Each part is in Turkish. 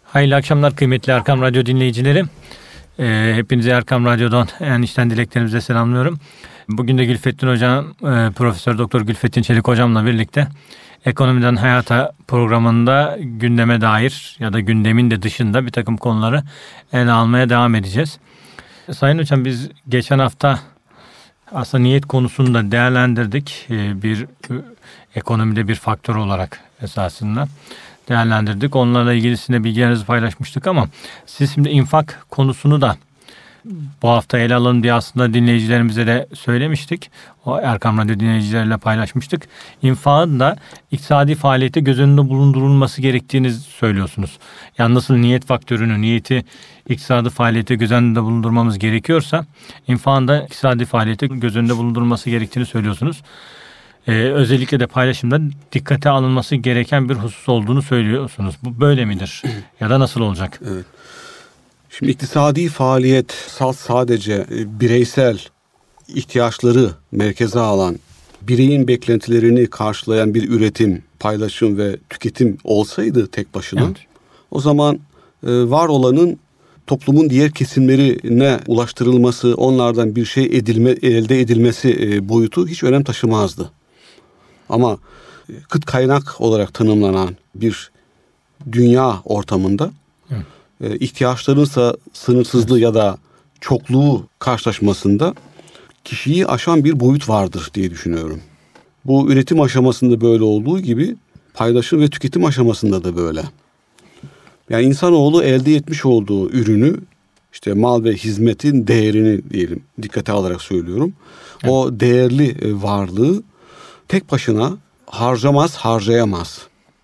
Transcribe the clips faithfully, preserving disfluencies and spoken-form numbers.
Hayırlı akşamlar kıymetli Erkam Radyo dinleyicileri. Ee, hepinizi Erkam Radyo'dan en içten dileklerimize selamlıyorum. Bugün de Gülfettin Hocam, e, Profesör Doktor Gülfettin Çelik Hocam'la birlikte Ekonomiden Hayata programında gündeme dair ya da gündemin de dışında bir takım konuları ele almaya devam edeceğiz. Sayın Hocam, biz geçen hafta aslında niyet konusunu da değerlendirdik. Ee, bir ekonomide bir faktör olarak esasında değerlendirdik. Onlarla ilgilisinde bilgilerinizi paylaşmıştık ama siz şimdi infak konusunu da bu hafta ele alalım diye aslında dinleyicilerimize de söylemiştik. O Erkam Radyo dinleyicileriyle paylaşmıştık. İnfakın da iktisadi faaliyete göz önünde bulundurulması gerektiğini söylüyorsunuz. Yani nasıl niyet faktörünü, niyeti iktisadi faaliyete göz önünde bulundurmamız gerekiyorsa infakın da iktisadi faaliyete göz önünde bulundurulması gerektiğini söylüyorsunuz. Ee, özellikle de paylaşımda dikkate alınması gereken bir husus olduğunu söylüyorsunuz. Bu böyle midir? Ya da nasıl olacak? Evet. Şimdi iktisadi faaliyet sadece bireysel ihtiyaçları merkeze alan, bireyin beklentilerini karşılayan bir üretim, paylaşım ve tüketim olsaydı tek başına, evet, o zaman var olanın toplumun diğer kesimlerine ulaştırılması, onlardan bir şey edilme, elde edilmesi boyutu hiç önem taşımazdı. Ama kıt kaynak olarak tanımlanan bir dünya ortamında, evet, ihtiyaçlarınsa sınırsızlığı ya da çokluğu karşılaşmasında kişiyi aşan bir boyut vardır diye düşünüyorum. Bu üretim aşamasında böyle olduğu gibi paylaşım ve tüketim aşamasında da böyle. Yani insanoğlu elde etmiş olduğu ürünü, işte mal ve hizmetin değerini diyelim, dikkate alarak söylüyorum. Evet. O değerli varlığı tek başına harcamaz, harcayamaz.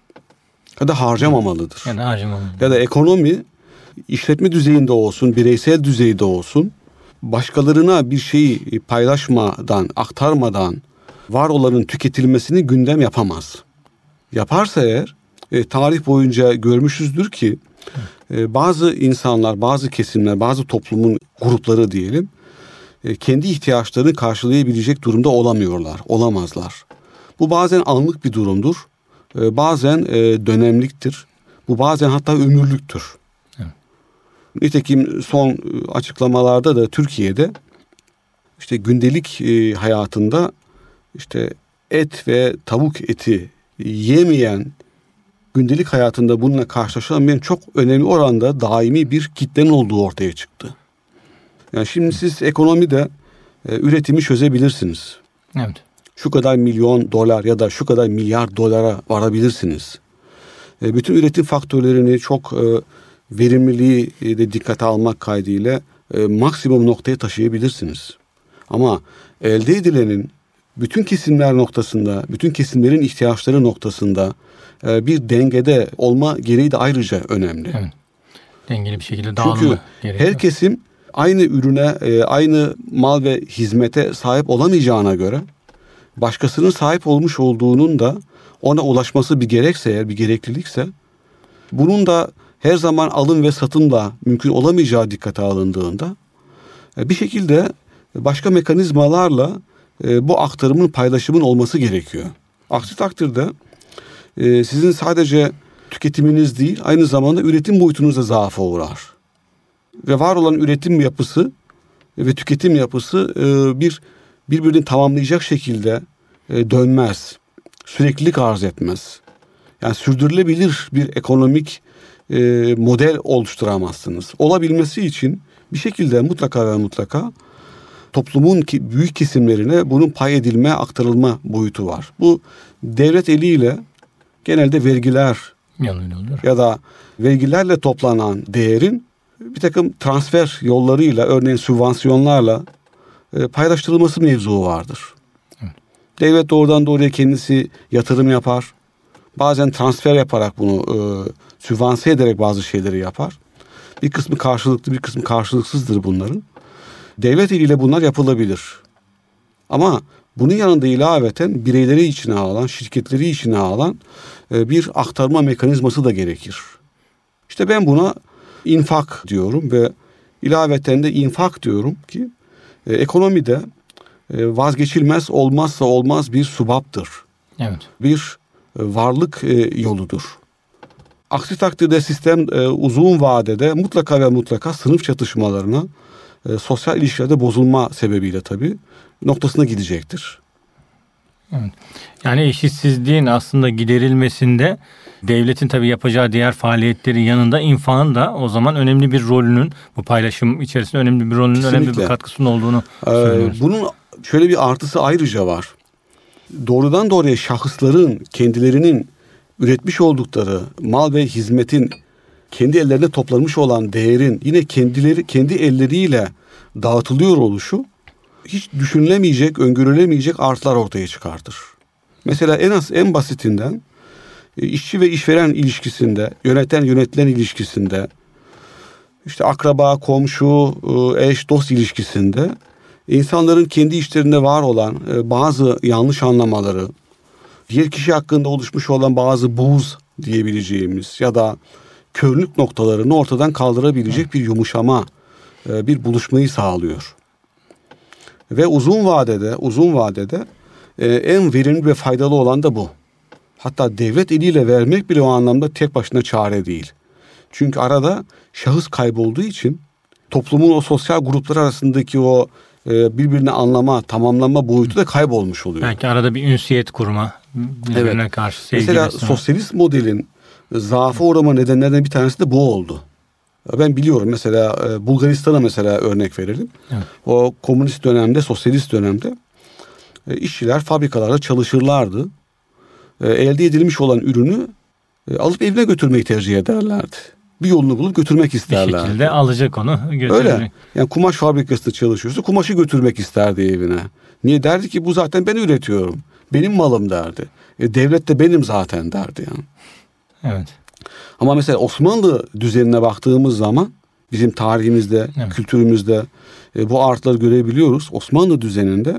Ya da harcamamalıdır. Ya da harcamamalıdır. Ya da ekonomi işletme düzeyinde olsun, bireysel düzeyde olsun, başkalarına bir şeyi paylaşmadan, aktarmadan var olanın tüketilmesini gündem yapamaz. Yaparsa eğer, e, tarih boyunca görmüşüzdür ki e, bazı insanlar, bazı kesimler, bazı toplumun grupları diyelim, e, kendi ihtiyaçlarını karşılayabilecek durumda olamıyorlar, olamazlar. Bu bazen anlık bir durumdur, e, bazen e, dönemliktir, bu bazen hatta ömürlüktür. Evet. Nitekim son açıklamalarda da Türkiye'de işte gündelik e, hayatında işte et ve tavuk eti yemeyen, gündelik hayatında bununla karşılaşamayan çok önemli oranda daimi bir kitlenin olduğu ortaya çıktı. Yani şimdi siz ekonomide e, üretimi çözebilirsiniz. Evet. Şu kadar milyon dolar ya da şu kadar milyar dolara varabilirsiniz. E, bütün üretim faktörlerini çok e, verimliliği de dikkate almak kaydıyla e, maksimum noktaya taşıyabilirsiniz. Ama elde edilenin bütün kesimler noktasında, bütün kesimlerin ihtiyaçları noktasında e, bir dengede olma gereği de ayrıca önemli. Evet. Dengeli bir şekilde dağılma gerekiyor. Çünkü her kesim aynı ürüne, e, aynı mal ve hizmete sahip olamayacağına göre başkasının sahip olmuş olduğunun da ona ulaşması bir gerekse, eğer bir gereklilikse, bunun da her zaman alım ve satımla mümkün olamayacağı dikkate alındığında bir şekilde başka mekanizmalarla bu aktarımın, paylaşımın olması gerekiyor. Aksi takdirde sizin sadece tüketiminiz değil, aynı zamanda üretim boyutunuz da zaafa uğrar. Ve var olan üretim yapısı ve tüketim yapısı bir birbirini tamamlayacak şekilde dönmez. Süreklilik arz etmez. Yani sürdürülebilir bir ekonomik e, model oluşturamazsınız. Olabilmesi için bir şekilde mutlaka ve mutlaka toplumun ki, büyük kesimlerine bunun pay edilme, aktarılma boyutu var. Bu devlet eliyle genelde vergiler ya da vergilerle toplanan değerin bir takım transfer yollarıyla, örneğin sübvansiyonlarla e, paylaştırılması mevzuu vardır. Evet. Devlet doğrudan doğruya kendisi yatırım yapar. Bazen transfer yaparak bunu e, sübvanse ederek bazı şeyleri yapar. Bir kısmı karşılıklı, bir kısmı karşılıksızdır bunların. Devlet eliyle bunlar yapılabilir. Ama bunun yanında ilaveten bireyleri içine alan, şirketleri içine alan e, bir aktarma mekanizması da gerekir. İşte ben buna infak diyorum ve ilaveten de infak diyorum ki e, ekonomide e, vazgeçilmez, olmazsa olmaz bir subaptır. Evet. Bir varlık yoludur. Aksi takdirde sistem e, uzun vadede mutlaka ve mutlaka sınıf çatışmalarına, e, sosyal ilişkilerde bozulma sebebiyle tabii noktasına gidecektir. Evet. Yani eşitsizliğin aslında giderilmesinde devletin tabii yapacağı diğer faaliyetlerin yanında infakın da o zaman önemli bir rolünün, bu paylaşım içerisinde önemli bir rolünün, kesinlikle önemli bir katkısının olduğunu söylüyoruz. Ee, bunun şöyle bir artısı ayrıca var. Doğrudan doğruya şahısların kendilerinin üretmiş oldukları mal ve hizmetin kendi ellerine toplanmış olan değerin yine kendileri kendi elleriyle dağıtılıyor oluşu hiç düşünülemeyecek, öngörülemeyecek artılar ortaya çıkartır. Mesela en az en basitinden işçi ve işveren ilişkisinde, yöneten yönetilen ilişkisinde, işte akraba, komşu, eş, dost ilişkisinde insanların kendi içlerinde var olan bazı yanlış anlamaları, diğer kişi hakkında oluşmuş olan bazı buğz diyebileceğimiz ya da körlük noktalarını ortadan kaldırabilecek bir yumuşama, bir buluşmayı sağlıyor. Ve uzun vadede, uzun vadede en verimli ve faydalı olan da bu. Hatta devlet eliyle vermek bile o anlamda tek başına çare değil. Çünkü arada şahıs kaybolduğu için toplumun o sosyal gruplar arasındaki o birbirini anlama, tamamlanma boyutu da kaybolmuş oluyor. Belki arada bir ünsiyet kurma, birbirine evet. karşı sevgi. Mesela besleme. Sosyalist modelin zaafa uğrama nedenlerinden bir tanesi de bu oldu. Ben biliyorum mesela Bulgaristan'a mesela örnek verelim. Evet. O komünist dönemde, sosyalist dönemde işçiler fabrikalarda çalışırlardı. Elde edilmiş olan ürünü alıp evine götürmeyi tercih ederlerdi. Bir yolunu bulup götürmek isterlerdi. Bir şekilde alacak onu götürmek. Öyle. Yani kumaş fabrikasında çalışıyorsa kumaşı götürmek isterdi evine. Niye? Derdi ki bu zaten ben üretiyorum. Benim malım derdi. E, devlet de benim zaten derdi yani. Evet. Ama mesela Osmanlı düzenine baktığımız zaman bizim tarihimizde, evet. kültürümüzde e, bu artıları görebiliyoruz. Osmanlı düzeninde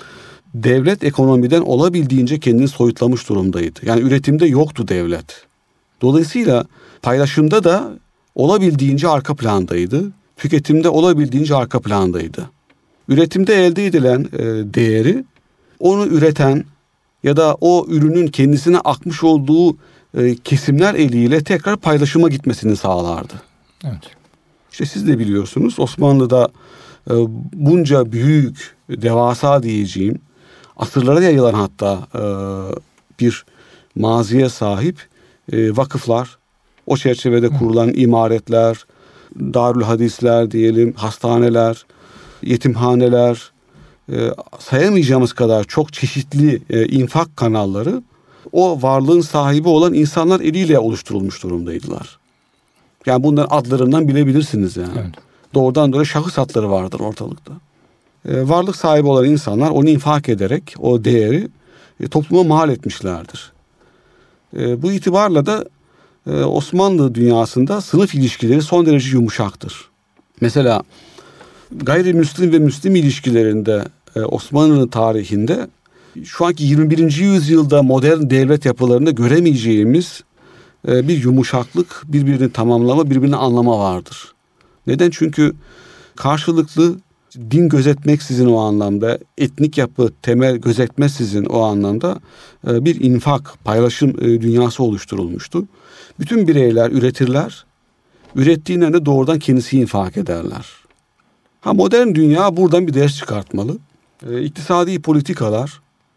devlet ekonomiden olabildiğince kendini soyutlamış durumdaydı. Yani üretimde yoktu devlet. Dolayısıyla paylaşımda da olabildiğince arka plandaydı. Tüketimde olabildiğince arka plandaydı. Üretimde elde edilen e, değeri onu üreten ya da o ürünün kendisine akmış olduğu e, kesimler eliyle tekrar paylaşıma gitmesini sağlardı. Evet. İşte siz de biliyorsunuz Osmanlı'da e, bunca büyük, devasa diyeceğim, asırlara yayılan hatta e, bir maziye sahip e, vakıflar, o çerçevede kurulan imaretler, darül hadisler diyelim, hastaneler, yetimhaneler, e, sayamayacağımız kadar çok çeşitli e, infak kanalları o varlığın sahibi olan insanlar eliyle oluşturulmuş durumdaydılar. Yani bunların adlarından bilebilirsiniz yani. Evet. Doğrudan doğruya şahıs adları vardır ortalıkta. E, varlık sahibi olan insanlar onu infak ederek o değeri e, topluma mal etmişlerdir. E, bu itibarla da e, Osmanlı dünyasında sınıf ilişkileri son derece yumuşaktır. Mesela gayrimüslim ve müslim ilişkilerinde e, Osmanlı tarihinde şu anki yirmi birinci yüzyılda modern devlet yapılarında göremeyeceğimiz e, bir yumuşaklık, birbirini tamamlama, birbirini anlama vardır. Neden? Çünkü karşılıklı din gözetmeksizin o anlamda, etnik yapı, temel gözetmeksizin o anlamda e, bir infak, paylaşım e, dünyası oluşturulmuştu. Bütün bireyler üretirler, ürettiğinde de doğrudan kendisi infak ederler. Ha, modern dünya buradan bir ders çıkartmalı. E, iktisadi politikalar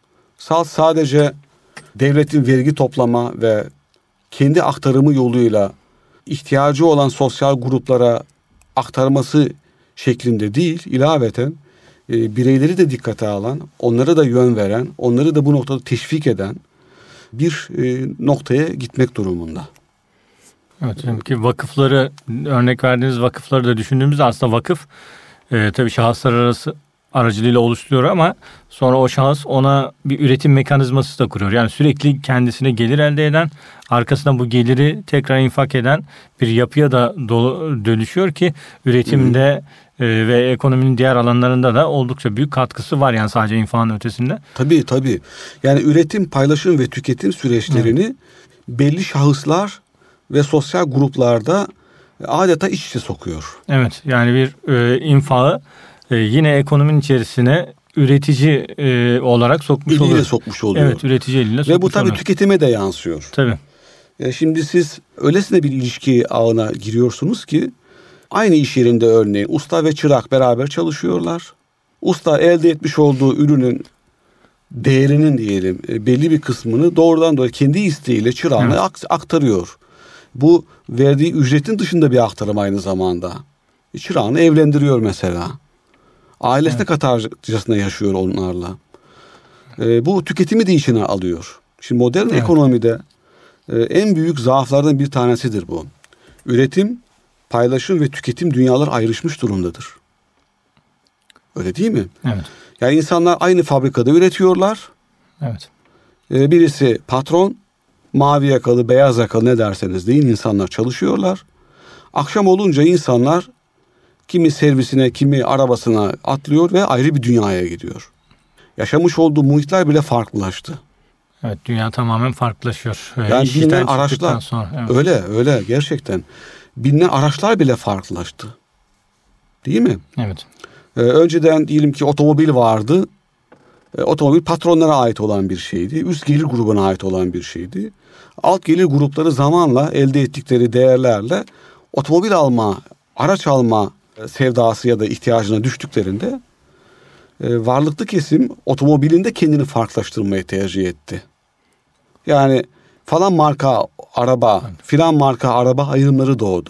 sadece devletin vergi toplama ve kendi aktarımı yoluyla ihtiyacı olan sosyal gruplara aktarması şeklinde değil, ilaveten e, bireyleri de dikkate alan, onlara da yön veren, onları da bu noktada teşvik eden bir e, noktaya gitmek durumunda. Evet, çünkü vakıfları, örnek verdiğiniz vakıfları da düşündüğümüzde aslında vakıf e, tabii şahıslar arası aracılığıyla oluşturuyor ama sonra o şahıs ona bir üretim mekanizması da kuruyor. Yani sürekli kendisine gelir elde eden, arkasından bu geliri tekrar infak eden bir yapıya da dolu, dönüşüyor ki üretimde hmm. e, ve ekonominin diğer alanlarında da oldukça büyük katkısı var yani sadece infakın ötesinde. Tabii tabii. Yani üretim, paylaşım ve tüketim süreçlerini hmm. belli şahıslar ve sosyal gruplarda adeta iç içe sokuyor. Evet, yani bir e, infakı e, yine ekonominin içerisine üretici e, olarak sokmuş eliyle oluyor. sokmuş oluyor. Evet, üretici eliyle sokmuş ve bu tabii oluyor. tüketime de yansıyor. Tabii. E şimdi siz öylesine bir ilişki ağına giriyorsunuz ki aynı iş yerinde örneğin usta ve çırak beraber çalışıyorlar. Usta elde etmiş olduğu ürünün değerinin diyelim belli bir kısmını doğrudan doğruya kendi isteğiyle çırağına evet. aktarıyor. Bu verdiği ücretin dışında bir aktarım aynı zamanda. Çırağını evlendiriyor mesela. Ailesine evet. katarcasına yaşıyor onlarla. E, bu tüketimi de içine alıyor. Şimdi modern evet. ekonomide e, en büyük zaaflardan bir tanesidir bu. Üretim, paylaşım ve tüketim dünyalar ayrışmış durumdadır. Öyle değil mi? Evet. Yani insanlar aynı fabrikada üretiyorlar. Evet. E, birisi patron, mavi yakalı, beyaz yakalı ne derseniz deyin insanlar çalışıyorlar. Akşam olunca insanlar kimi servisine, kimi arabasına atlıyor ve ayrı bir dünyaya gidiyor. Yaşamış olduğu muhitler bile farklılaştı. Evet, dünya tamamen farklılaşıyor. Yani bilinen araçlar, sonra, evet. öyle öyle gerçekten. Bilinen araçlar bile farklılaştı. Değil mi? Evet. Ee, önceden diyelim ki otomobil vardı. Ee, otomobil patronlara ait olan bir şeydi. Üst gelir grubuna ait olan bir şeydi. Alt gelir grupları zamanla elde ettikleri değerlerle otomobil alma, araç alma sevdası ya da ihtiyacına düştüklerinde e, varlıklı kesim otomobilinde kendini farklılaştırmayı tercih etti. Yani falan marka araba, filan marka araba ayrımları doğdu.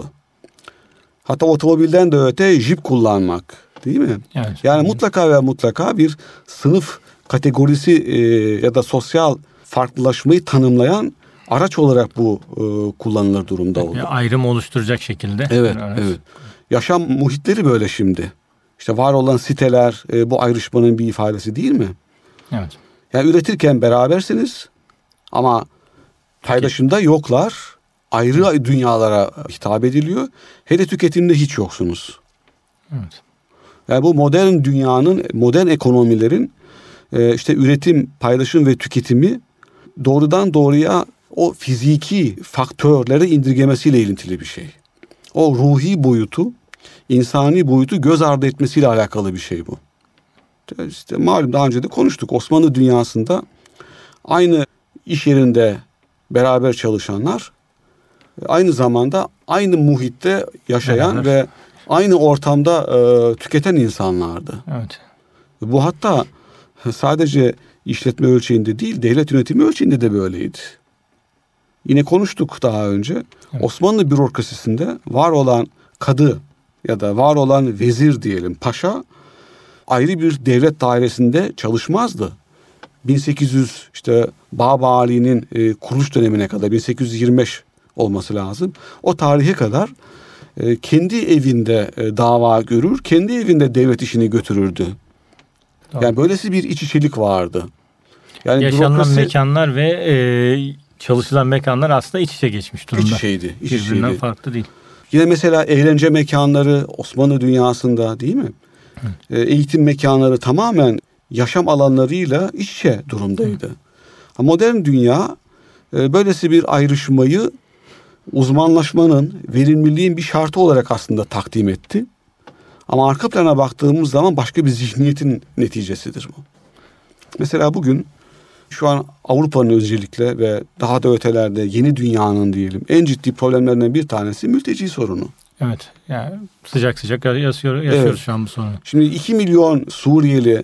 Hatta otomobilden de öte jip kullanmak, değil mi? Evet. Yani evet. mutlaka ve mutlaka bir sınıf kategorisi e, ya da sosyal farklılaşmayı tanımlayan araç olarak bu e, kullanılır durumda oldu. Bir ayrım oluşturacak şekilde. Evet, evet. Yaşam muhitleri böyle şimdi. İşte var olan siteler e, bu ayrışmanın bir ifadesi değil mi? Evet. Yani üretirken berabersiniz ama paylaşımda yoklar. Ayrı dünyalara hitap ediliyor. Hele tüketimde hiç yoksunuz. Evet. Yani bu modern dünyanın, modern ekonomilerin e, işte üretim, paylaşım ve tüketimi doğrudan doğruya o fiziki faktörleri indirgemesiyle ilintili bir şey. O ruhi boyutu, insani boyutu göz ardı etmesiyle alakalı bir şey bu. İşte malum daha önce de konuştuk. Osmanlı dünyasında aynı iş yerinde beraber çalışanlar aynı zamanda aynı muhitte yaşayan beraber. Ve aynı ortamda e, tüketen insanlardı. Evet. Bu hatta sadece işletme ölçeğinde değil, devlet yönetimi ölçeğinde de böyleydi. Yine konuştuk daha önce. Evet. Osmanlı bürokrasisinde var olan kadı ya da var olan vezir diyelim, paşa ayrı bir devlet dairesinde çalışmazdı. bin sekiz yüz işte Babali'nin e, kuruluş dönemine kadar bin sekiz yüz yirmi beş olması lazım. O tarihe kadar e, kendi evinde e, dava görür, kendi evinde devlet işini götürürdü. Tamam. Yani böylesi bir iç içelik vardı. Yani yaşanılan bürokrasi, mekanlar ve e, çalışılan mekanlar aslında iç içe geçmiş durumda. İç içeydi. İç Birbirinden içeydi. farklı değil. Yine mesela eğlence mekanları Osmanlı dünyasında değil mi? Hı. Eğitim mekanları tamamen yaşam alanlarıyla iç içe durumdaydı. Hı. Modern dünya böylesi bir ayrışmayı uzmanlaşmanın, verimliliğin bir şartı olarak aslında takdim etti. Ama arka plana baktığımız zaman başka bir zihniyetin neticesidir bu. Mesela bugün şu an Avrupa'nın özellikle ve daha da ötelerde yeni dünyanın diyelim en ciddi problemlerinden bir tanesi mülteci sorunu. Evet. Yani sıcak sıcak yaşıyor, yaşıyoruz evet. şu an bu sorunu. Şimdi iki milyon Suriyeli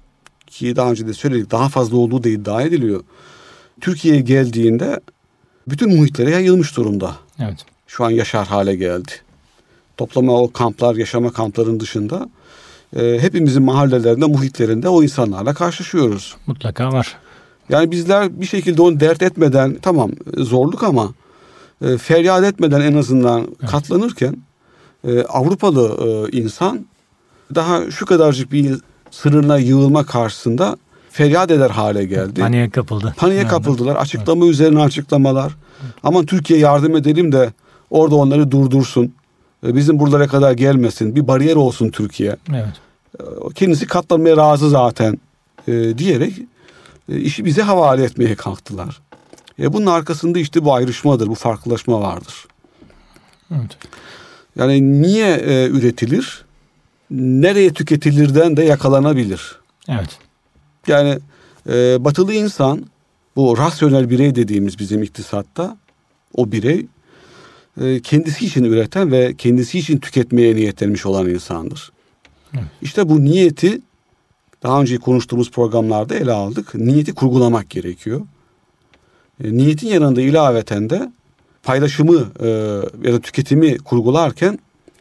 ki daha önce de söyledik daha fazla olduğu da iddia ediliyor. Türkiye'ye geldiğinde bütün muhitlere yayılmış durumda. Evet. Şu an yaşar hale geldi. Toplama o kamplar, yaşama kamplarının dışında e, hepimizin mahallelerinde, muhitlerinde o insanlarla karşılaşıyoruz. Mutlaka var. Yani bizler bir şekilde onu dert etmeden, tamam zorluk ama e, feryat etmeden en azından evet. katlanırken e, Avrupalı e, insan daha şu kadarcık bir sınırına yığılma karşısında feryat eder hale geldi. Paniğe kapıldı. Paniğe yani. kapıldılar. Açıklama evet. üzerine açıklamalar. Evet. Aman Türkiye yardım edelim de orada onları durdursun. Bizim buralara kadar gelmesin. Bir bariyer olsun Türkiye. Evet. Kendisi katlanmaya razı zaten e, diyerek e, işi bize havale etmeye kalktılar. E, bunun arkasında işte bu ayrışmadır, bu farklılaşma vardır. Evet. Yani niye e, üretilir? Nereye tüketilirden de yakalanabilir. Evet. Yani e, batılı insan, bu rasyonel birey dediğimiz bizim iktisatta o birey e, kendisi için üreten ve kendisi için tüketmeye niyetlenmiş olan insandır. Evet. İşte bu niyeti daha önce konuştuğumuz programlarda ele aldık. Niyeti kurgulamak gerekiyor. E, niyetin yanında ilaveten de paylaşımı e, ya da tüketimi kurgularken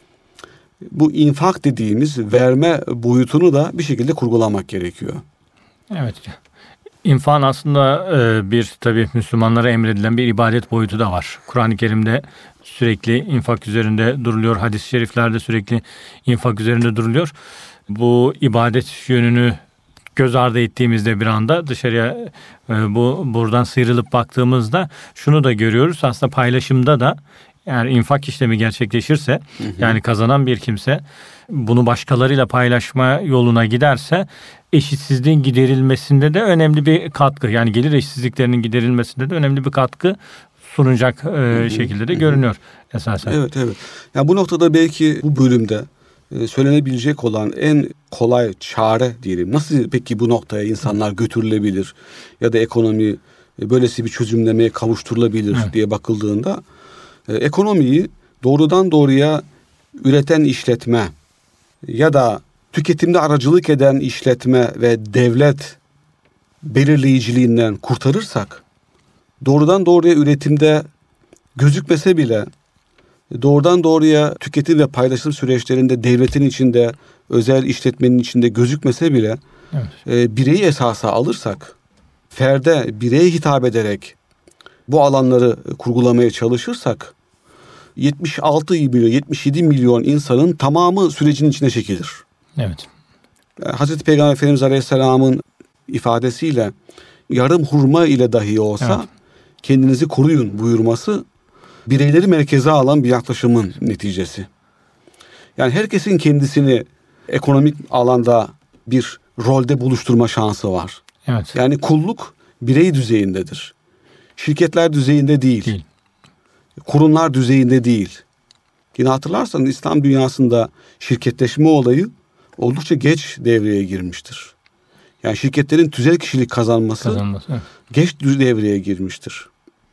bu infak dediğimiz verme boyutunu da bir şekilde kurgulamak gerekiyor. Evet. İnfakın aslında e, bir tabii Müslümanlara emredilen bir ibadet boyutu da var. Kur'an-ı Kerim'de sürekli infak üzerinde duruluyor. Hadis-i şeriflerde sürekli infak üzerinde duruluyor. Bu ibadet yönünü göz ardı ettiğimizde bir anda dışarıya e, bu buradan sıyrılıp baktığımızda şunu da görüyoruz. Aslında paylaşımda da eğer infak işlemi gerçekleşirse, hı hı. yani kazanan bir kimse bunu başkalarıyla paylaşma yoluna giderse eşitsizliğin giderilmesinde de önemli bir katkı, yani gelir eşitsizliklerinin giderilmesinde de önemli bir katkı sunacak e, şekilde de görünüyor esasen. Evet, evet. Yani bu noktada belki bu bölümde e, söylenebilecek olan en kolay çare diyelim. Nasıl peki bu noktaya insanlar götürülebilir ya da ekonomi e, böylesi bir çözümlemeye kavuşturulabilir evet. diye bakıldığında e, ekonomiyi doğrudan doğruya üreten işletme ya da tüketimde aracılık eden işletme ve devlet belirleyiciliğinden kurtarırsak, doğrudan doğruya üretimde gözükmese bile doğrudan doğruya tüketim ve paylaşım süreçlerinde devletin içinde, özel işletmenin içinde gözükmese bile evet. e, bireyi esasa alırsak, ferde, bireye hitap ederek bu alanları kurgulamaya çalışırsak yetmiş altı milyon, yetmiş yedi milyon insanın tamamı sürecin içine çekilir. Evet. Hazreti Peygamber Efendimiz Aleyhisselam'ın ifadesiyle yarım hurma ile dahi olsa evet. kendinizi koruyun buyurması bireyleri merkeze alan bir yaklaşımın neticesi. Yani herkesin kendisini ekonomik alanda bir rolde buluşturma şansı var. Evet. Yani kulluk birey düzeyindedir. Şirketler düzeyinde değil. değil. Kurumlar düzeyinde değil. Yine hatırlarsanız İslam dünyasında şirketleşme olayı oldukça geç devreye girmiştir. Yani şirketlerin tüzel kişilik kazanması, kazanması evet. geç devreye girmiştir.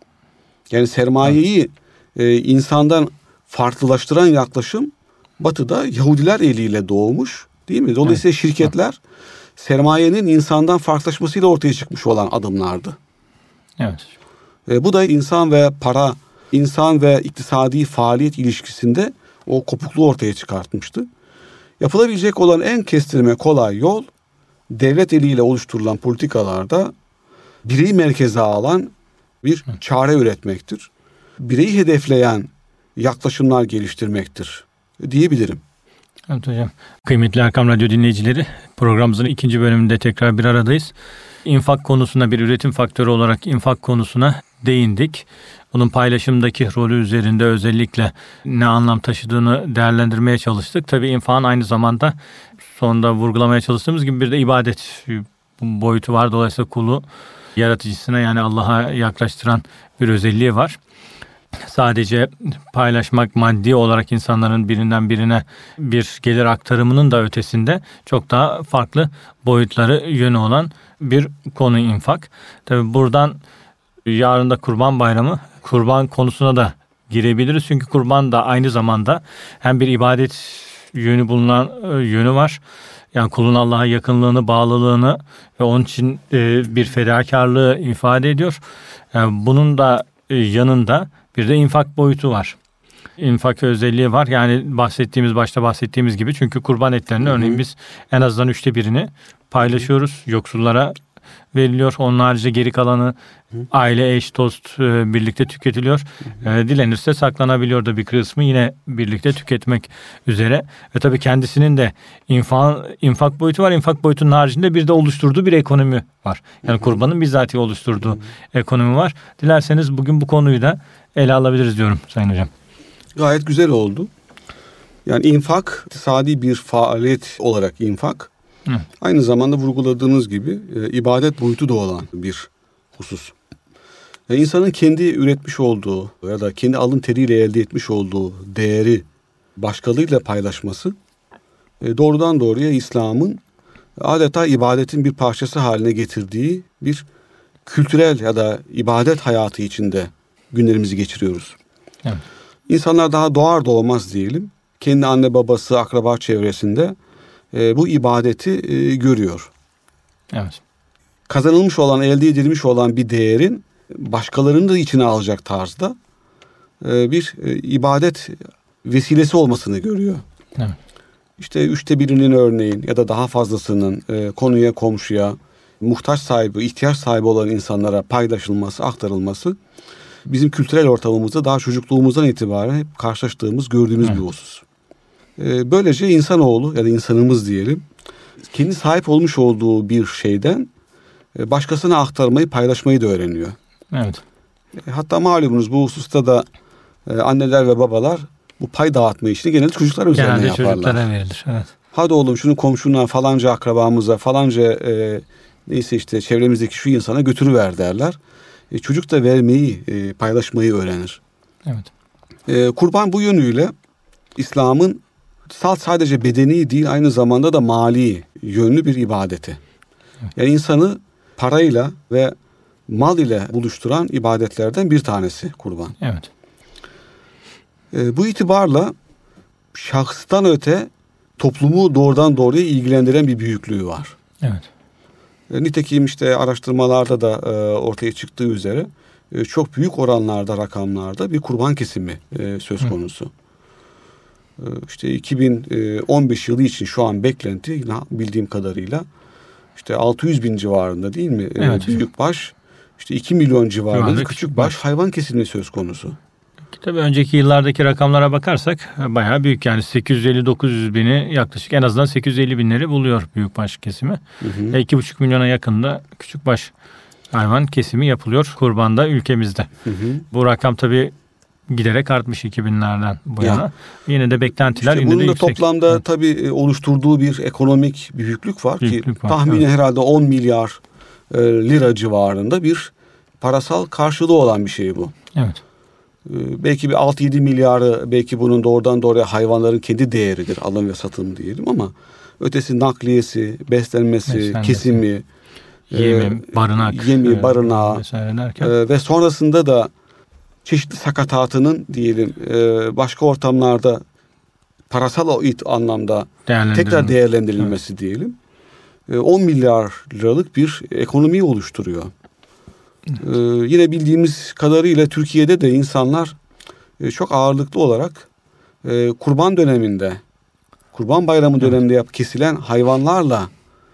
Yani sermayeyi evet. e, insandan farklılaştıran yaklaşım Batı'da Yahudiler eliyle doğmuş, değil mi? Dolayısıyla evet. şirketler evet. sermayenin insandan farklılaşmasıyla ortaya çıkmış olan adımlardı. Evet. E, bu da insan ve para, insan ve iktisadi faaliyet ilişkisinde o kopukluğu ortaya çıkartmıştı. Yapılabilecek olan en kestirme kolay yol, devlet eliyle oluşturulan politikalarda bireyi merkeze alan bir çare üretmektir. Bireyi hedefleyen yaklaşımlar geliştirmektir diyebilirim. Evet hocam. Kıymetli Erkam Radyo dinleyicileri, programımızın ikinci bölümünde tekrar bir aradayız. İnfak konusuna, bir üretim faktörü olarak infak konusuna değindik. Bunun paylaşımdaki rolü üzerinde özellikle ne anlam taşıdığını değerlendirmeye çalıştık. Tabii infakın aynı zamanda sonunda vurgulamaya çalıştığımız gibi bir de ibadet boyutu var. Dolayısıyla kulu yaratıcısına, yani Allah'a yaklaştıran bir özelliği var. Sadece paylaşmak, maddi olarak insanların birinden birine bir gelir aktarımının da ötesinde çok daha farklı boyutları, yönü olan bir konu infak. Tabii buradan yarın da Kurban Bayramı, kurban konusuna da girebiliriz. Çünkü kurban da aynı zamanda hem bir ibadet yönü bulunan yönü var. Yani kulun Allah'a yakınlığını, bağlılığını ve onun için bir fedakarlığı ifade ediyor. Yani bunun da yanında bir de infak boyutu var. İnfak özelliği var. Yani bahsettiğimiz, başta bahsettiğimiz gibi, çünkü kurban etlerinin hı hı. örneğin biz en azından üçte birini paylaşıyoruz. Yoksullara veriliyor. Onun harici geri kalanı hı. aile, eş, dost birlikte tüketiliyor. Hı hı. Dilenirse saklanabiliyor da bir kısmı yine birlikte tüketmek üzere. Ve tabii kendisinin de infak, infak boyutu var. İnfak boyutunun haricinde bir de oluşturduğu bir ekonomi var. Yani hı hı. kurbanın bizzatihi oluşturduğu hı hı. ekonomi var. Dilerseniz bugün bu konuyu da ele alabiliriz diyorum Sayın Hocam. Gayet güzel oldu. Yani infak, iktisadi bir faaliyet olarak infak, Hı. aynı zamanda vurguladığınız gibi e, ibadet boyutu da olan bir husus. E, insanın kendi üretmiş olduğu ya da kendi alın teriyle elde etmiş olduğu değeri başkalarıyla paylaşması e, doğrudan doğruya İslam'ın adeta ibadetin bir parçası haline getirdiği bir kültürel ya da ibadet hayatı içinde günlerimizi geçiriyoruz. Evet. İnsanlar daha doğar doğmaz diyelim, kendi anne babası, akraba çevresinde e, bu ibadeti e, görüyor. Evet. Kazanılmış olan, elde edilmiş olan bir değerin başkalarını da içine alacak tarzda e, bir e, ibadet vesilesi olmasını görüyor. Evet. İşte üçte birinin örneğin ya da daha fazlasının e, konuya, komşuya, muhtaç sahibi, ihtiyaç sahibi olan insanlara paylaşılması, aktarılması bizim kültürel ortamımızda daha çocukluğumuzdan itibaren hep karşılaştığımız, gördüğümüz evet. bir husus. E, böylece insanoğlu ya da insanımız diyelim, kendi sahip olmuş olduğu bir şeyden e, başkasına aktarmayı, paylaşmayı da öğreniyor. Evet. E, hatta malumunuz bu hususta da e, anneler ve babalar bu pay dağıtma işini genelde çocuklar üzerine genelde yaparlar. Genelde çocuklara verilir. Evet. Hadi oğlum şunu komşuna, falanca akrabamıza, falanca e, neyse işte çevremizdeki şu insana götürüver derler. E, çocuk da vermeyi, e, paylaşmayı öğrenir. Evet. E, kurban bu yönüyle İslam'ın sadece bedeni değil, aynı zamanda da mali yönlü bir ibadeti. Evet. Yani insanı parayla ve mal ile buluşturan ibadetlerden bir tanesi kurban. Evet. E, bu itibarla şahstan öte toplumu doğrudan doğruya ilgilendiren bir büyüklüğü var. Evet. E, nitekim işte araştırmalarda da e, ortaya çıktığı üzere e, çok büyük oranlarda, rakamlarda bir kurban kesimi e, söz konusu. E, işte iki bin on beş yılı için şu an beklenti yine bildiğim kadarıyla işte altı yüz bin civarında değil mi? Evet. E, büyükbaş işte iki milyon civarında küçük baş baş hayvan kesimi söz konusu. Tabii önceki yıllardaki rakamlara bakarsak bayağı büyük, yani sekiz yüz elli dokuz yüz bini yaklaşık, en azından sekiz yüz elli binleri buluyor büyükbaş kesimi. Hı iki buçuk milyona yakında küçükbaş hayvan kesimi yapılıyor kurbanda ülkemizde. Hı hı. Bu rakam tabii giderek artmış iki binlerden bu yana. Ya. Yine de beklentiler işte yine bunun de da yüksek. Toplamda evet. tabii oluşturduğu bir ekonomik büyüklük var büyüklük ki var, tahminen evet. herhalde on milyar e, lira civarında bir parasal karşılığı olan bir şey bu. Evet. Belki bir altı yedi milyarı belki bunun doğrudan doğruya hayvanların kendi değeridir. Alım ve satım diyelim ama ötesi nakliyesi, beslenmesi, beslenmesi. kesimi, yemi, e, barınak, yemi, barınağı e, ve sonrasında da çeşitli sakatatının diyelim e, başka ortamlarda parasal anlamda tekrar değerlendirilmesi evet. diyelim. E, on milyar liralık bir ekonomiyi oluşturuyor. Ee, yine bildiğimiz kadarıyla Türkiye'de de insanlar e, çok ağırlıklı olarak e, kurban döneminde, kurban bayramı evet. döneminde yap kesilen hayvanlarla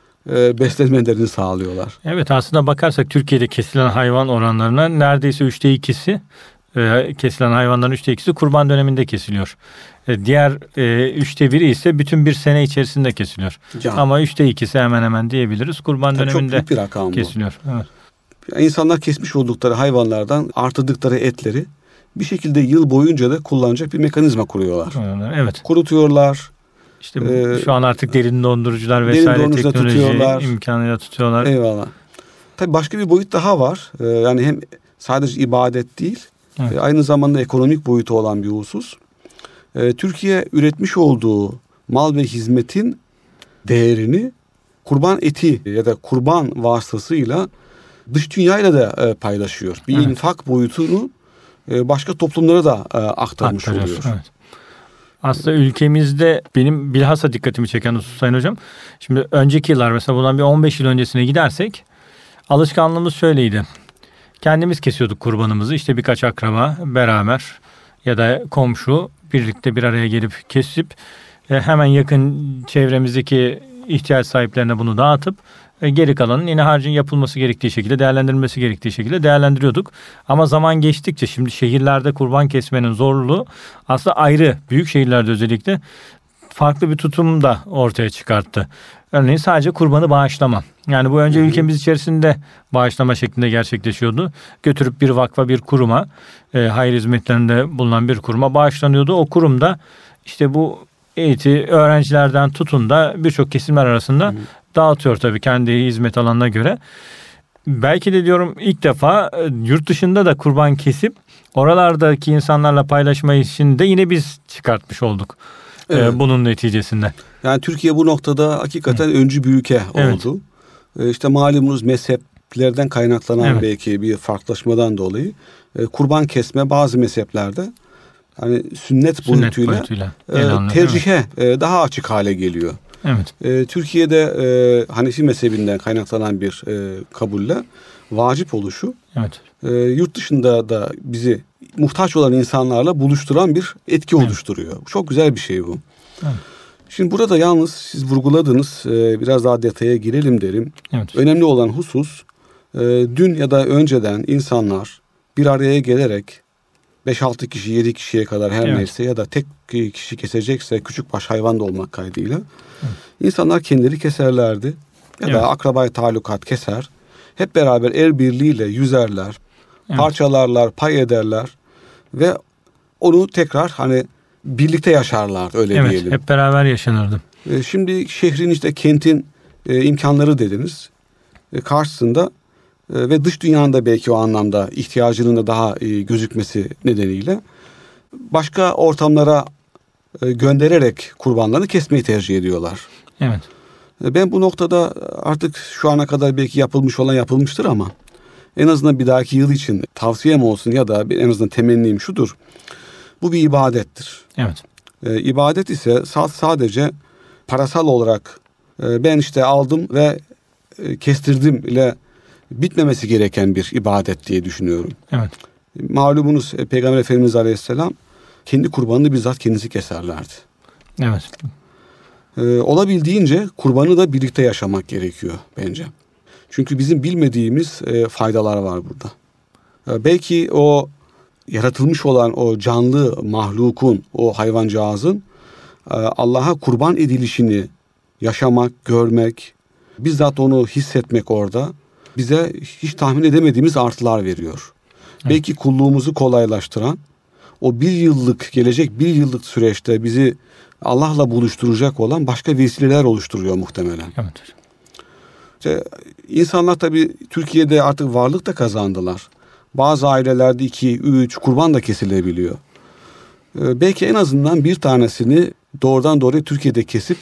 e, beslenmelerini sağlıyorlar. Evet, aslında bakarsak Türkiye'de kesilen hayvan oranlarına neredeyse üçte ikisi, e, kesilen hayvanların üçte ikisi kurban döneminde kesiliyor. E, diğer e, üçte biri ise bütün bir sene içerisinde kesiliyor. Can. Ama üçte ikisi hemen hemen diyebiliriz kurban yani döneminde çok büyük bir rakam kesiliyor. Bu. Evet. İnsanlar kesmiş oldukları hayvanlardan artırdıkları etleri bir şekilde yıl boyunca da kullanacak bir mekanizma kuruyorlar. Evet. Kurutuyorlar. İşte ee, şu an artık derin dondurucular vesaire derin teknoloji tutuyorlar. imkanıyla tutuyorlar. Eyvallah. Tabii başka bir boyut daha var. Ee, yani hem sadece ibadet değil, evet. e, aynı zamanda ekonomik boyutu olan bir husus. Ee, Türkiye üretmiş olduğu mal ve hizmetin değerini kurban eti ya da kurban vasıtasıyla dış dünyayla da e, paylaşıyor. Bir evet. infak boyutunu e, başka toplumlara da e, aktarmış Aktarıyor, oluyor. Evet. Aslında ülkemizde benim bilhassa dikkatimi çeken husus Sayın Hocam. Şimdi önceki yıllar, mesela bundan bir on beş yıl öncesine gidersek alışkanlığımız şöyleydi. Kendimiz kesiyorduk kurbanımızı. İşte birkaç akraba beraber ya da komşu birlikte bir araya gelip kesip e, hemen yakın çevremizdeki ihtiyaç sahiplerine bunu dağıtıp geri kalanın yine harcın yapılması gerektiği şekilde, değerlendirilmesi gerektiği şekilde değerlendiriyorduk. Ama zaman geçtikçe şimdi şehirlerde kurban kesmenin zorluğu aslında ayrı, büyük şehirlerde özellikle farklı bir tutum da ortaya çıkarttı. Örneğin sadece kurbanı bağışlama. Yani bu önce ülkemiz içerisinde bağışlama şeklinde gerçekleşiyordu. Götürüp bir vakfa, bir kuruma, e, hayır hizmetlerinde bulunan bir kuruma bağışlanıyordu. O kurumda işte bu eti öğrencilerden tutun da birçok kesimler arasında Hı. dağıtıyor tabii kendi hizmet alanına göre. Belki de diyorum ilk defa yurt dışında da kurban kesip oralardaki insanlarla paylaşma işini de yine biz çıkartmış olduk. Evet. Ee, bunun neticesinde. Yani Türkiye bu noktada hakikaten Hı. öncü bir ülke oldu. Evet. Ee, işte malumunuz mezhep, eskilerden kaynaklanan evet. belki bir farklılaşmadan dolayı e, kurban kesme bazı mezheplerde hani sünnet, sünnet boyutuyla, boyutuyla e, tercihe e, daha açık hale geliyor. Evet. E, Türkiye'de e, Hanefi mezhebinden kaynaklanan bir e, kabulle vacip oluşu evet. e, yurt dışında da bizi muhtaç olan insanlarla buluşturan bir etki evet. oluşturuyor. Çok güzel bir şey bu. Evet. Şimdi burada yalnız siz vurguladınız, e, biraz daha detaya girelim derim. Evet. Önemli olan husus, e, dün ya da önceden insanlar bir araya gelerek beş altı kişi, yedi kişiye kadar her evet. neyse ya da tek kişi kesecekse küçükbaş hayvan da olmak kaydıyla evet. insanlar kendileri keserlerdi. Ya evet. da akrabaya talukat keser. Hep beraber el birliğiyle yüzerler, evet. parçalarlar, pay ederler ve onu tekrar hani birlikte yaşarlar öyle evet, diyelim. Hep beraber yaşanırdı. E, şimdi şehrin işte kentin e, imkanları dediniz. E, karşısında e, ve dış dünyanın da belki o anlamda ihtiyacının da daha e, gözükmesi nedeniyle başka ortamlara e, göndererek kurbanlarını kesmeyi tercih ediyorlar. Evet. E, ben bu noktada artık şu ana kadar belki yapılmış olan yapılmıştır ama en azından bir dahaki yıl için tavsiyem olsun ya da en azından temennim şudur. Bu bir ibadettir. Evet. E, ibadet ise sadece parasal olarak e, ben işte aldım ve e, kestirdim ile bitmemesi gereken bir ibadet diye düşünüyorum. Evet. Malumunuz e, Peygamber Efendimiz Aleyhisselam kendi kurbanını bizzat kendisi keserlerdi. Evet. E, olabildiğince kurbanı da birlikte yaşamak gerekiyor bence. Çünkü bizim bilmediğimiz e, faydalar var burada. E, belki o yaratılmış olan o canlı mahlukun, o hayvancağızın Allah'a kurban edilişini yaşamak, görmek, bizzat onu hissetmek orada bize hiç tahmin edemediğimiz artılar veriyor. Evet. Belki kulluğumuzu kolaylaştıran, o bir yıllık, gelecek bir yıllık süreçte bizi Allah'la buluşturacak olan başka vesileler oluşturuyor muhtemelen. Evet. İşte insanlar tabii Türkiye'de artık varlık da kazandılar. Bazı ailelerde iki, üç kurban da kesilebiliyor. Ee, belki en azından bir tanesini doğrudan doğruya Türkiye'de kesip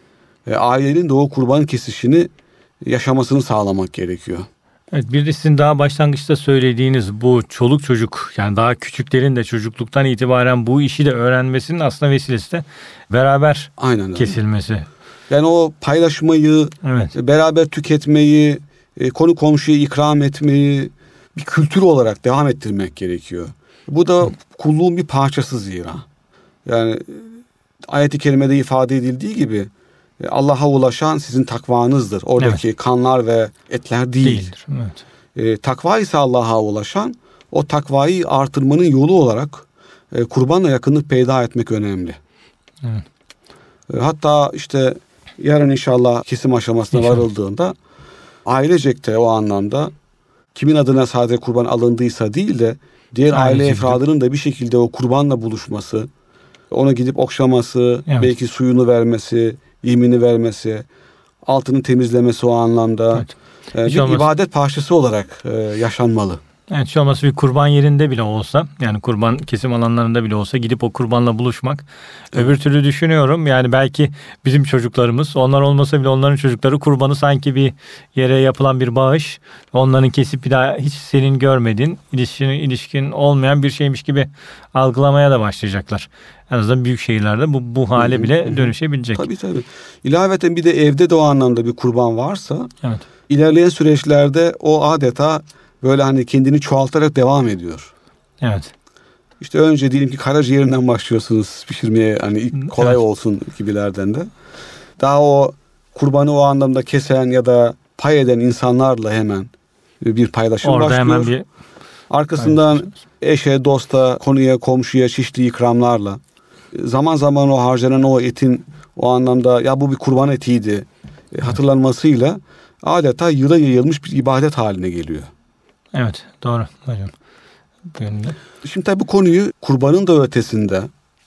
e, ailenin de o kurban kesişini yaşamasını sağlamak gerekiyor. Evet, bir de sizin daha başlangıçta söylediğiniz bu çoluk çocuk, yani daha küçüklerin de çocukluktan itibaren bu işi de öğrenmesinin aslında vesilesi de beraber Aynen kesilmesi. Öyle. Yani o paylaşmayı, evet. beraber tüketmeyi, konu komşuya ikram etmeyi bir kültür olarak devam ettirmek gerekiyor. Bu da kulluğun bir parçası zira. Yani ayet-i kerimede ifade edildiği gibi Allah'a ulaşan sizin takvanızdır. Oradaki evet. kanlar ve etler değil. Değildir. Evet. E, takva ise Allah'a ulaşan, o takvayı artırmanın yolu olarak e, kurbanla yakınlık peyda etmek önemli. Evet. E, hatta işte yarın inşallah kesim aşamasına inşallah. varıldığında ailecek de o anlamda kimin adına sadece kurban alındıysa değil de diğer Aynı aile efradının da bir şekilde o kurbanla buluşması, ona gidip okşaması, evet. belki suyunu vermesi, yemini vermesi, altını temizlemesi o anlamda evet. e, bir olmaz. ibadet parçası olarak e, yaşanmalı. Evet, şu olması bir kurban yerinde bile olsa, yani kurban kesim alanlarında bile olsa gidip o kurbanla buluşmak. Evet. Öbür türlü düşünüyorum, yani belki bizim çocuklarımız, onlar olmasa bile onların çocukları kurbanı sanki bir yere yapılan bir bağış, onların kesip bir daha hiç senin görmediğin, ilişkin, ilişkin olmayan bir şeymiş gibi algılamaya da başlayacaklar. En azından büyük şehirlerde bu, bu hale bile dönüşebilecek. Tabii tabii. İlaveten bir de evde de o anlamda bir kurban varsa, evet. ilerleyen süreçlerde o adeta böyle hani kendini çoğaltarak devam ediyor. Evet. İşte önce diyelim ki karaciğerinden başlıyorsunuz pişirmeye, hani kolay evet. olsun gibilerden de. Daha o kurbanı o anlamda kesen ya da pay eden insanlarla hemen bir paylaşım Orada başlıyor. Hemen bir Arkasından eşe, dosta, konuya, komşuya çeşitli ikramlarla. Zaman zaman o harcanan o etin o anlamda ya bu bir kurban etiydi evet. hatırlanmasıyla adeta yıla yayılmış bir ibadet haline geliyor. Evet, doğru hocam. Buyurun. Şimdi tabii bu konuyu kurbanın da ötesinde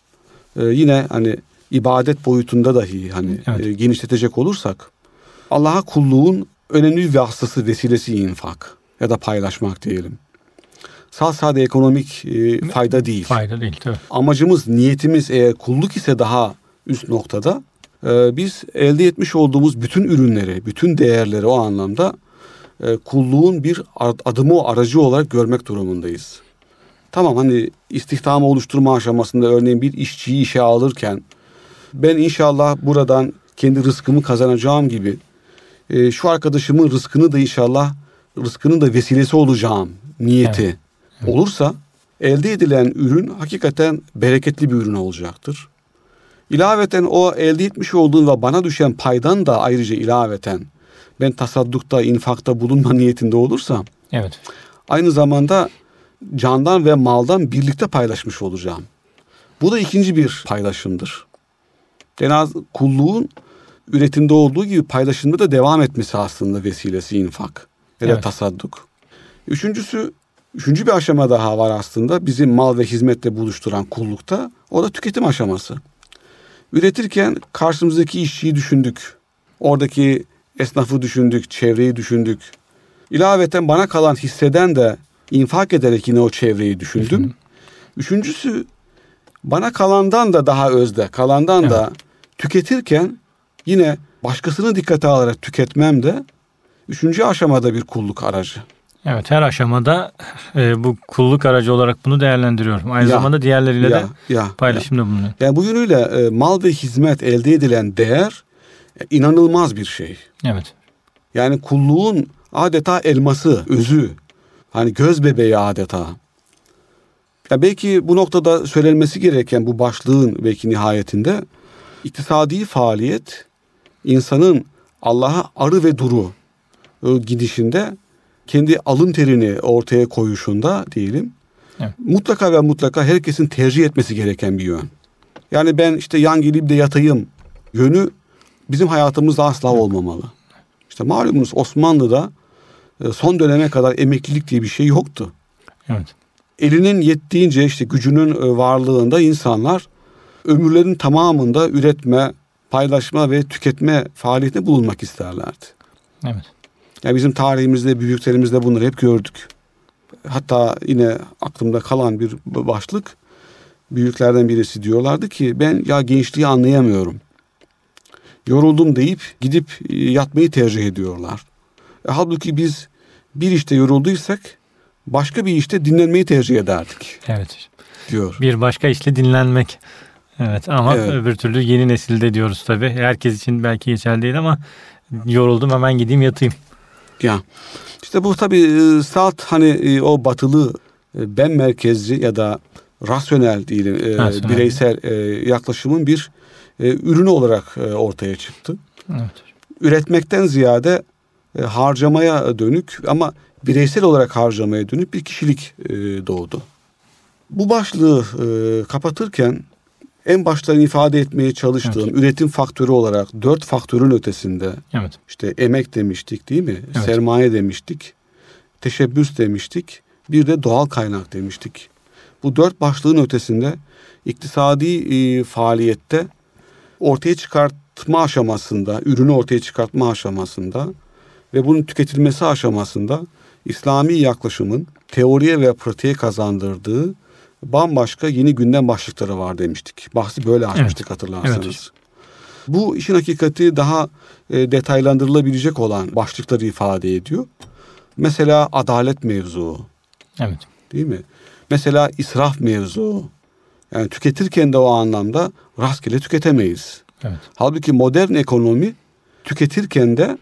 e, yine hani ibadet boyutunda dahi hani evet. e, genişletecek olursak Allah'a kulluğun önemli bir vasıtası, vesilesi infak ya da paylaşmak diyelim. Sadece ekonomik e, fayda değil. Fayda değil tabii. Amacımız, niyetimiz eğer kulluk ise daha üst noktada e, biz elde etmiş olduğumuz bütün ürünleri, bütün değerleri o anlamda e, kulluğun bir adımı, aracı olarak görmek durumundayız. Tamam, hani istihdamı oluşturma aşamasında örneğin bir işçiyi işe alırken ben inşallah buradan kendi rızkımı kazanacağım gibi e, şu arkadaşımın rızkını da inşallah rızkının da vesilesi olacağım niyeti evet. Evet. olursa elde edilen ürün hakikaten bereketli bir ürün olacaktır. İlaveten o elde etmiş olduğun ve bana düşen paydan da ayrıca ilaveten ben tasaddukta, infakta bulunma niyetinde olursam evet. aynı zamanda candan ve maldan birlikte paylaşmış olacağım. Bu da ikinci bir paylaşımdır. En az kulluğun üretimde olduğu gibi paylaşımda da devam etmesi aslında vesilesi infak ya da evet. tasadduk. Üçüncüsü, üçüncü bir aşama daha var aslında bizim mal ve hizmetle buluşturan kullukta. O da tüketim aşaması. Üretirken karşımızdaki işçiyi düşündük. Oradaki esnafı düşündük, çevreyi düşündük. İlaveten bana kalan hisseden de infak ederek yine o çevreyi düşündüm. Hı hı. Üçüncüsü bana kalandan da daha özde, kalandan evet. da tüketirken yine başkasını dikkate alarak tüketmem de üçüncü aşamada bir kulluk aracı. Evet, her aşamada e, bu kulluk aracı olarak bunu değerlendiriyorum. Aynı ya, zamanda diğerleriyle ya, de ya, paylaşımda ya. bulunuyor. Yani bu yönüyle e, mal ve hizmet elde edilen değer e, inanılmaz bir şey. Evet. Yani kulluğun adeta elması, özü. Hani göz bebeği adeta. Ya belki bu noktada söylenmesi gereken bu başlığın belki nihayetinde iktisadi faaliyet insanın Allah'a arı ve duru gidişinde kendi alın terini ortaya koyuşunda diyelim. Evet. Mutlaka ve mutlaka herkesin tercih etmesi gereken bir yön. Yani ben işte yan gelip de yatayım yönü bizim hayatımızda asla evet. olmamalı. İşte malumunuz Osmanlı'da son döneme kadar emeklilik diye bir şey yoktu. Evet. Elinin yettiğince işte gücünün varlığında insanlar ömürlerin tamamında üretme, paylaşma ve tüketme faaliyetine bulunmak isterlerdi. Evet. Yani bizim tarihimizde, büyüklerimizde bunları hep gördük. Hatta yine aklımda kalan bir başlık, büyüklerden birisi diyorlardı ki ben ya gençliği anlayamıyorum. Yoruldum deyip gidip yatmayı tercih ediyorlar. E, halbuki biz bir işte yorulduysak başka bir işte dinlenmeyi tercih ederdik. Evet. Diyor. Bir başka işle dinlenmek. Evet ama evet. öbür türlü yeni nesilde diyoruz tabii. Herkes için belki geçerli değil ama yoruldum hemen gideyim yatayım. Ya işte bu tabii salt hani o batılı ben merkezci ya da rasyonel diyelim rasyonel. bireysel yaklaşımın bir ürünü olarak ortaya çıktı. Evet. Üretmekten ziyade harcamaya dönük ama bireysel olarak harcamaya dönük bir kişilik doğdu. Bu başlığı kapatırken en baştan ifade etmeye çalıştığım evet. üretim faktörü olarak dört faktörün ötesinde evet. işte emek demiştik değil mi? Evet. Sermaye demiştik, teşebbüs demiştik, bir de doğal kaynak demiştik. Bu dört başlığın ötesinde iktisadi e, faaliyette ortaya çıkartma aşamasında, ürünü ortaya çıkartma aşamasında ve bunun tüketilmesi aşamasında İslami yaklaşımın teoriye ve pratiğe kazandırdığı bambaşka yeni gündem başlıkları var demiştik. Bahsi böyle açmıştık evet. hatırlarsanız. Evet. Bu işin hakikati daha e, detaylandırılabilecek olan başlıkları ifade ediyor. Mesela adalet mevzuu. Evet. Değil mi? Mesela israf mevzuu. Yani tüketirken de o anlamda rastgele tüketemeyiz. Evet. Halbuki modern ekonomi tüketirken de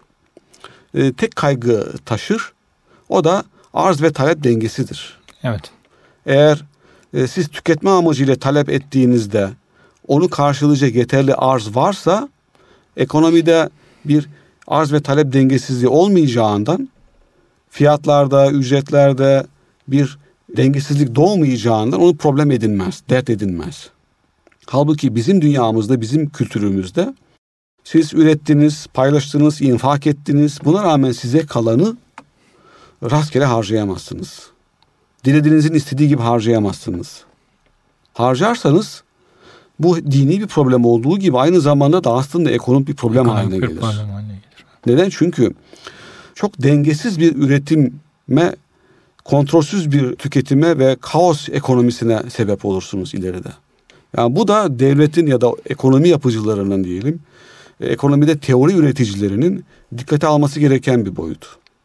e, tek kaygı taşır. O da arz ve talep dengesidir. Evet. Eğer e, siz tüketme amacıyla talep ettiğinizde onu karşılayacak yeterli arz varsa ekonomide bir arz ve talep dengesizliği olmayacağından fiyatlarda, ücretlerde bir dengesizlik doğmayacağından onu problem edinmez, dert edinmez. Halbuki bizim dünyamızda, bizim kültürümüzde siz ürettiniz, paylaştınız, infak ettiniz. Buna rağmen size kalanı rastgele harcayamazsınız. Dilediğinizin istediği gibi harcayamazsınız. Harcarsanız bu dini bir problem olduğu gibi aynı zamanda da aslında ekonomik bir problem ekonomik haline bir gelir. Problem haline gelir. Neden? Çünkü çok dengesiz bir üretime, kontrolsüz bir tüketime ve kaos ekonomisine sebep olursunuz ileride. Yani bu da devletin ya da ekonomi yapıcılarının diyelim, ekonomide teori üreticilerinin dikkate alması gereken bir boyut.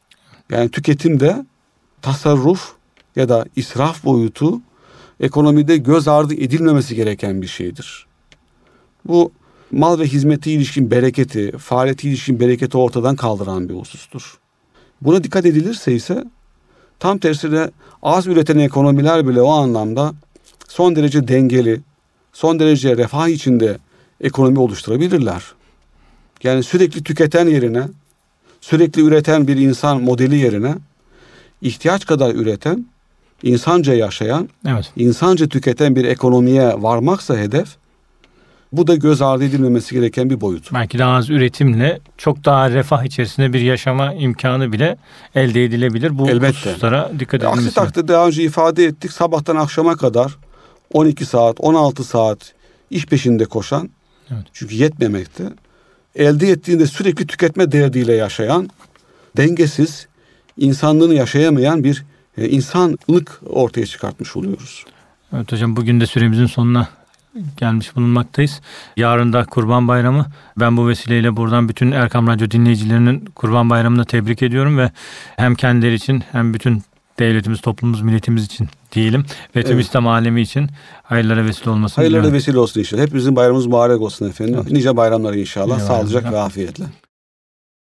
Yani tüketimde tasarruf ya da israf boyutu ekonomide göz ardı edilmemesi gereken bir şeydir. Bu mal ve hizmete ilişkin bereketi, faaliyete ilişkin bereketi ortadan kaldıran bir husustur. Buna dikkat edilirse ise tam tersine az üreten ekonomiler bile o anlamda son derece dengeli, son derece refah içinde ekonomi oluşturabilirler. Yani sürekli tüketen yerine, sürekli üreten bir insan modeli yerine ihtiyaç kadar üreten, insanca yaşayan, evet. insanca tüketen bir ekonomiye varmaksa hedef, bu da göz ardı edilmemesi gereken bir boyut. Belki daha az üretimle çok daha refah içerisinde bir yaşama imkanı bile elde edilebilir. Bu Elbette. hususlara dikkat edilmesi. Aksi takdirde daha önce ifade ettik, sabahtan akşama kadar on iki saat, on altı saat iş peşinde koşan, evet. çünkü yetmemekte, elde ettiğinde sürekli tüketme derdiyle yaşayan, dengesiz, insanlığını yaşayamayan bir e, insanlık ortaya çıkartmış oluyoruz. Evet hocam, bugün de süremizin sonuna gelmiş bulunmaktayız. Yarın da Kurban Bayramı. Ben bu vesileyle buradan bütün Erkam Radyo dinleyicilerinin Kurban Bayramı'nı tebrik ediyorum ve hem kendileri için hem bütün devletimiz, toplumumuz, milletimiz için diyelim ve tüm evet. İslam alemi için hayırlara vesile olmasını Hayırlara diliyorum. vesile olsun inşallah. Hepimizin bayramımız mübarek olsun efendim. Evet. Nice bayramlar inşallah. Nice Sağlıcak bayramlar. Ve afiyetle.